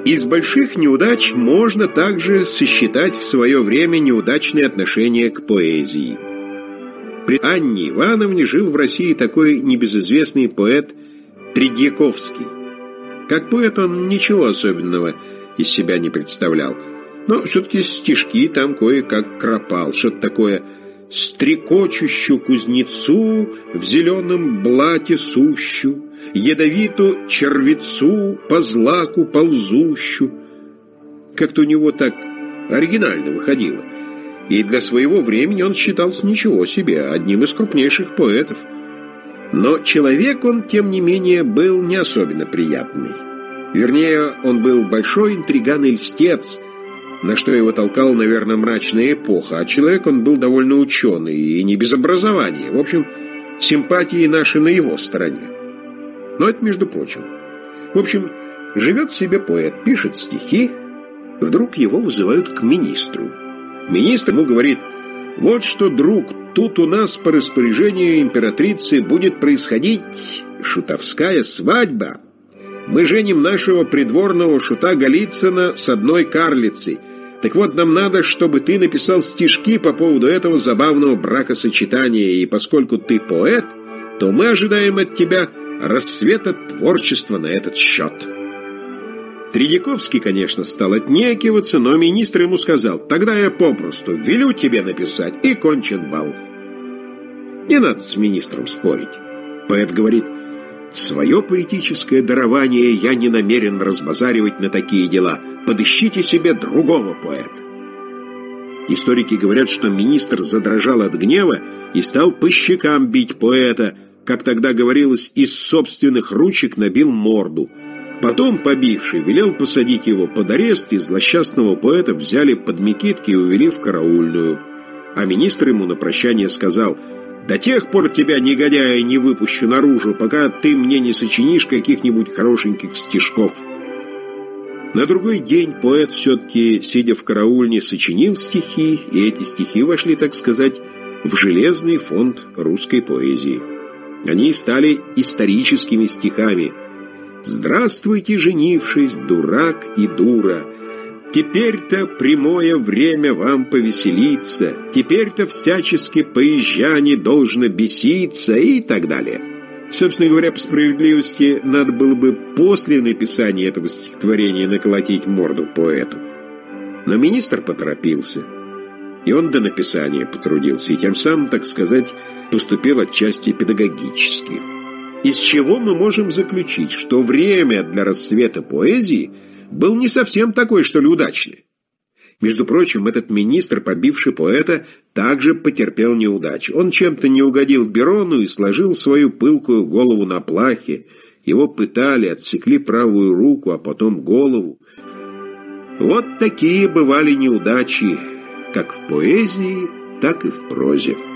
Из больших неудач можно также сосчитать в свое время неудачные отношения к поэзии. При Анне Ивановне жил в России такой небезызвестный поэт Тредьяковский. Как поэт он ничего особенного из себя не представлял, но все-таки стишки там кое-как кропал, что-то такое: «Стрекочущу кузнецу в зеленом блате сущу, ядовиту червецу по злаку ползущу». Как-то у него так оригинально выходило. И для своего времени он считался ничего себе, одним из крупнейших поэтов. Но человек он, тем не менее, был не особенно приятный. Вернее, он был большой интриган и льстец, на что его толкала, наверное, мрачная эпоха, а человек он был довольно ученый и не без образования. В общем, симпатии наши на его стороне. Но это между прочим. В общем, живет себе поэт, пишет стихи, вдруг его вызывают к министру. Министр ему говорит: «Вот что, друг, тут у нас по распоряжению императрицы будет происходить шутовская свадьба. Мы женим нашего придворного шута Голицына с одной карлицей. Так вот, нам надо, чтобы ты написал стишки по поводу этого забавного бракосочетания, и поскольку ты поэт, то мы ожидаем от тебя расцвета творчества на этот счет». Тредьяковский, конечно, стал отнекиваться, но министр ему сказал: «Тогда я попросту велю тебе написать, и кончен бал». Не надо с министром спорить. Поэт говорит: «Свое поэтическое дарование я не намерен разбазаривать на такие дела. Подыщите себе другого поэта». Историки говорят, что министр задрожал от гнева и стал по щекам бить поэта, как тогда говорилось, из собственных ручек набил морду. Потом, побивший, велел посадить его под арест, и злосчастного поэта взяли под мекитки и увели в караульную. А министр ему на прощание сказал: «До тех пор тебя, негодяя, не выпущу наружу, пока ты мне не сочинишь каких-нибудь хорошеньких стишков». На другой день поэт все-таки, сидя в караульне, сочинил стихи, и эти стихи вошли, так сказать, в железный фонд русской поэзии. Они стали историческими стихами. «Здравствуйте, женившись, дурак и дура! Теперь-то прямое время вам повеселиться, теперь-то всячески поезжане должно беситься» и так далее. Собственно говоря, по справедливости, надо было бы после написания этого стихотворения наколотить морду поэту. Но министр поторопился, и он до написания потрудился, и тем самым, так сказать, поступил отчасти педагогически. Из чего мы можем заключить, что время для расцвета поэзии был не совсем такой, что ли, удачный. Между прочим, этот министр, побивший поэта, также потерпел неудачу. Он чем-то не угодил Берону и сложил свою пылкую голову на плахе. Его пытали, отсекли правую руку, а потом голову. Вот такие бывали неудачи, как в поэзии, так и в прозе.